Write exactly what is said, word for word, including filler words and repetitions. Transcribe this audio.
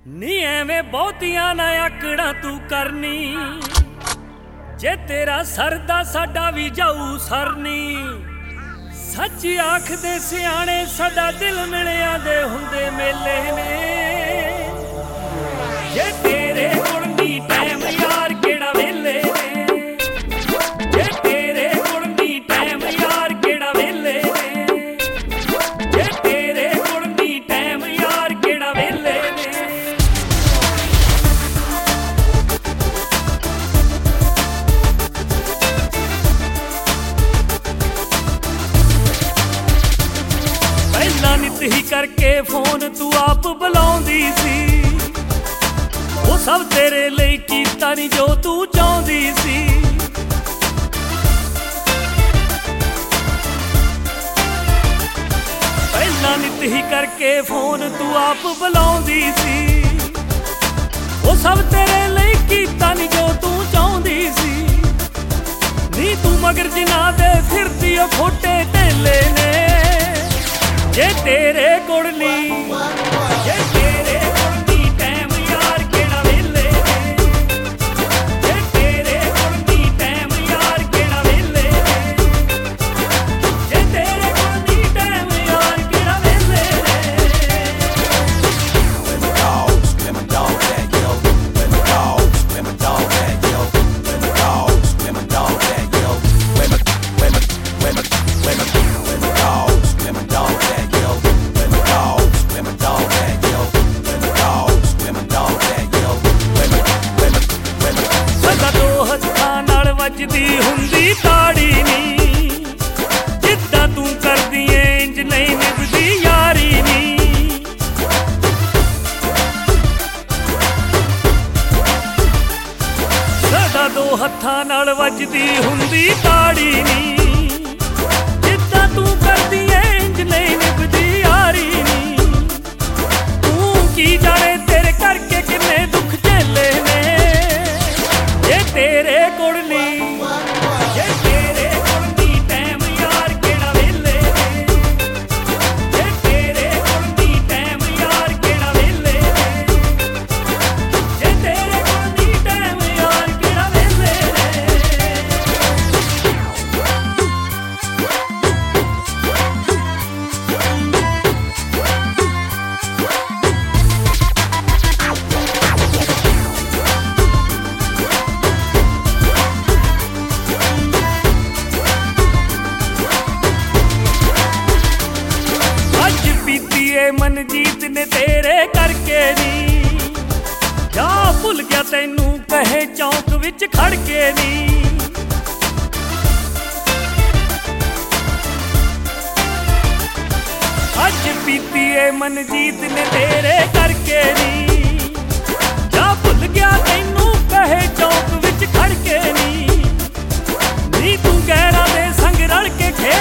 ਨੀ ਐਵੇਂ ਬਹੁਤੀਆਂ ਨਾ ਆਕੜਾਂ ਤੂੰ ਕਰਨੀ, ਜੇ ਤੇਰਾ ਸਰਦਾ ਸਾਡਾ ਵੀ ਜਾਊ ਸਰਨੀ। ਸੱਚ ਆਖਦੇ ਸਿਆਣੇ ਸਾਡਾ ਦਿਲ ਮਿਲਿਆਂ ਦੇ ਹੁੰਦੇ ਮੇਲੇ ਨੇ, ਜੇ ਤੇਰੇ ਕੋਲ ਨੀ ਟਾਈਮ ਯਾਰ ਕਿਹੜਾ ਵੇਲੇ ਨੇ, ਜੇ ਤੇਰੇ ਕੋਲ ਨੀ ਟਾਈਮ ਯਾਰ ਕਿਹੜਾ ਵੇਲੇ ਨੇ, ਜੇ ਤੇਰੇ ਕੋਲ ਨੀ ਟਾਈਮ ਯਾਰ ਕਿਹੜਾ ਵੇਲੇ ਨੇ। ਪਹਿਲਾਂ ਨਿਤ ਹੀ ਕਰਕੇ ਫੋਨ ਤੂੰ ਆਪ ਬੁਲਾਉਂਦੀ ਸੀ, ਉਹ ਸਭ ਤੇਰੇ ਲਈ ਕੀਤਾ ਨੀ ਜੋ ਤੂੰ ਚਾਹੁੰਦੀ ਸੀ। ਪਹਿਲਾਂ ਨਿਤ ਹੀ ਕਰਕੇ ਫੋਨ ਤੂੰ ਆਪ ਬੁਲਾਉਂਦੀ ਸੀ, ਉਹ ਸਭ ਤੇਰੇ ਲਈ ਕੀਤਾ ਨੀ ਜੋ ਤੂੰ ਚਾਹੁੰਦੀ ਸੀ। ਨੀ ਤੂੰ ਮਗਰ ਜਿਨ੍ਹਾਂ ਦੇ ਫਿਰਦੀ ਉਹ ਖੋਟੇ ਢੇਲੇ ਨੇ, ਜੇ ਤੇਰੇ ਕੋਲ ਨੀ, ਜੇ ਤੇਰੇ ਕੋਲ ਨੀ ਟਾਈਮ ਯਾਰ ਕਿਹੜਾ ਵੇਲੇ ਨੇ, ਜੇ ਤੇਰੇ ਕੋਲ ਨੀ ਟਾਈਮ ਯਾਰ ਕਿਹੜਾ ਵੇਲੇ ਨੇ, ਜੇ ਤੇਰੇ ਕੋਲ ਨੀ ਟਾਈਮ ਯਾਰ ਕਿਹੜਾ ਵੇਲੇ ਨੇ। Where my dogs, where my dogs at, yo? Where my dogs, where my dogs at, yo? Where my dogs, where my dogs at, yo? Where my, where my, where my, where my, where my dogs, where my dogs at, yo? Where my dogs, where my dogs at, yo? Where my dogs, where my dogs at, yo? Where my, where my, where my. ਸਦਾ ਦੋ ਹੱਥਾਂ ਨਾਲ ਵੱਜਦੀ ਹੁੰਦੀ ਤਾੜੀ ਨੀ, ਜਿੱਦਾਂ ਤੂੰ ਕਰਦੀ ਏ ਇੰਜ ਨਹੀਂ ਨਿਭਦੀ ਯਾਰੀ ਨੀ। ਸਦਾ ਦੋ ਹੱਥਾਂ ਨਾਲ ਵੱਜਦੀ ਹੁੰਦੀ ਤਾੜੀ ਨੀ, ਜਿੱਦਾਂ ਤੂੰ ਕਰਦੀ ਏ ਇੰਜ ਨਹੀਂ ਨਿਭਦੀ ਯਾਰੀ ਨੀ। ਤੂੰ ਕੀ ਜਾਣੇ ਤੇਰੇ ਕਰਕੇ ਕਿੰਨੇ ਦੁੱਖ ਝੇਲੇ ਨੇ, ਜੇ ਤੇਰੇ ਕੋਲ ਨੀ, ਜੇ ਤੇਰੇ ਕੋਲ ਨੀ ਟਾਈਮ ਯਾਰ ਕਿਹੜਾ ਵੇਲੇ ਨੇ, ਜੇ ਤੇਰੇ ਕੋਲ ਨੀ ਟਾਈਮ ਯਾਰ ਕਿਹੜਾ ਵੇਲੇ ਨੇ, ਜੇ ਤੇਰੇ ਕੋਲ ਨੀ ਟਾਈਮ ਯਾਰ ਕਿਹੜਾ ਵੇਲੇ ਨੇ। ਅੱਜ ਪੀਤੀ ਏ ਮਨਜੀਤ ਨੇ ਤੇਰੇ ਕਰਕੇ ਨੀ, ਜਾ ਭੁੱਲ ਗਿਆ ਤੈਨੂੰ ਕਹੇ ਚੌਂਕ ਵਿੱਚ ਖੜ ਕੇ ਨੀ। ਅੱਜ ਪੀਤੀ ਏ ਮਨਜੀਤ ਨੇ ਤੇਰੇ ਕਰਕੇ ਨੀ, ਜਾ ਭੁੱਲ ਗਿਆ ਤੈਨੂੰ ਕਹੇ ਚੌਂਕ ਵਿੱਚ ਖੜ ਕੇ ਨੀ। ਨੀ ਤੂੰ ਗੈਰਾਂ ਦੇ ਸੰਗ ਰਲ ਕੇ ਖੇਡ